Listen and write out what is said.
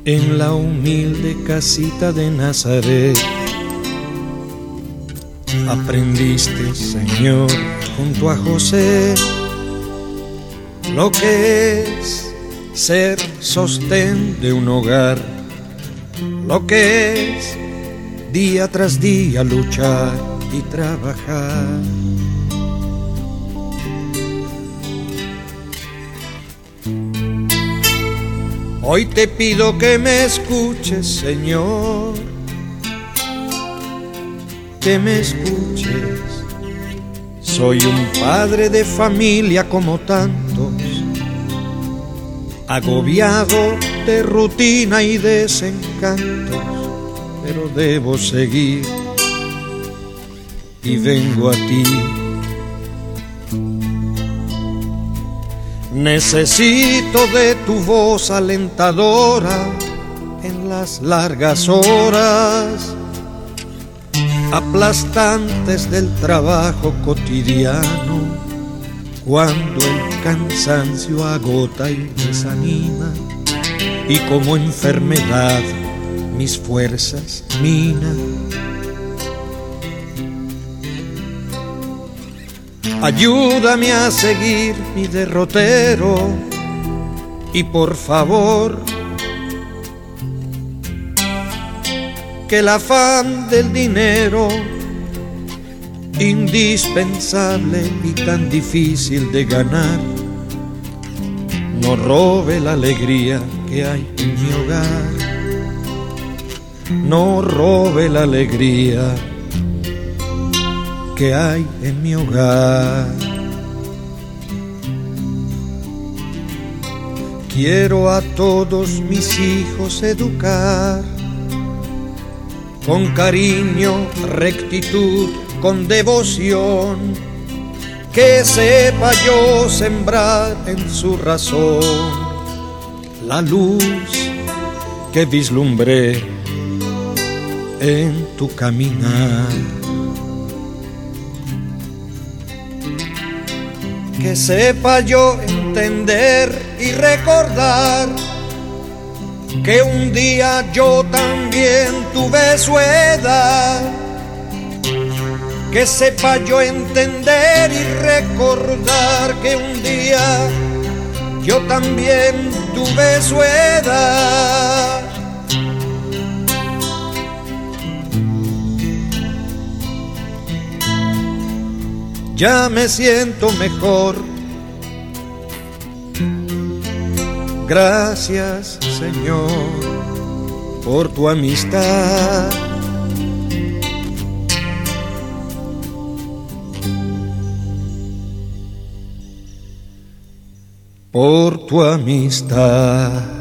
en la humilde casita de Nazaret. Aprendiste, Señor, junto a José, lo que es ser sostén de un hogar, lo que es día tras día luchar y trabajar. Hoy te pido que me escuches, Señor, que me escuches. Soy un padre de familia como tantos, agobiado de rutina y desencantos, pero debo seguir y vengo a ti. Necesito de tu voz alentadora en las largas horas aplastantes del trabajo cotidiano, cuando el cansancio agota y desanima y como enfermedad mis fuerzas mina. Ayúdame a seguir mi derrotero y por favor que el afán del dinero, indispensable y tan difícil de ganar, no robe la alegría que hay en mi hogar, no robe la alegría que hay en mi hogar. Quiero a todos mis hijos educar con cariño, rectitud, con devoción, que sepa yo sembrar en su razón la luz que vislumbré en tu caminar. Que sepa yo entender y recordar que un día yo también tuve su edad. Que sepa yo entender y recordar que un día yo también tuve su edad. Ya me siento mejor. Gracias, Señor, por tu amistad. Por tu amistad.